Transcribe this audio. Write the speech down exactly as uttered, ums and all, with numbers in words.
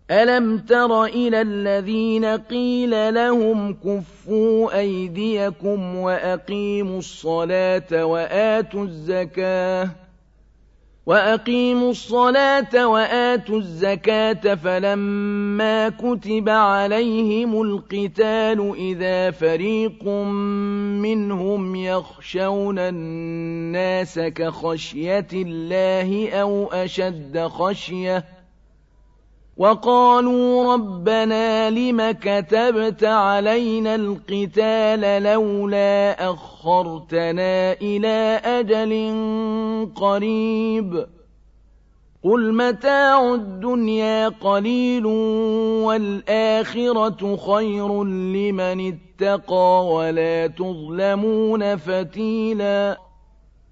أَلَمْ تَرَ إِلَى الَّذِينَ قِيلَ لَهُمْ كُفُّوا أَيْدِيَكُمْ وَأَقِيمُوا الصَّلَاةَ وَآتُوا الزَّكَاةَ وَأَقِيمُوا الصَّلَاةَ وَآتُوا الزَّكَاةَ فَلَمَّا كُتِبَ عَلَيْهِمُ الْقِتَالُ إِذَا فَرِيقٌ مِّنْهُمْ يَخْشَوْنَ النَّاسَ كَخَشْيَةِ اللَّهِ أَوْ أَشَدَّ خَشْيَةً وَقَالُوا رَبَّنَا لِمَ كَتَبْتَ عَلَيْنَا الْقِتَالَ لَوْلَا أَخَّرْتَنَا إِلَىٰ أَجَلٍ قَرِيبٍ قُلْ مَتَاعُ الدُّنْيَا قَلِيلٌ وَالْآخِرَةُ خَيْرٌ لِّمَنِ اتَّقَىٰ وَلَا تُظْلَمُونَ فَتِيلًا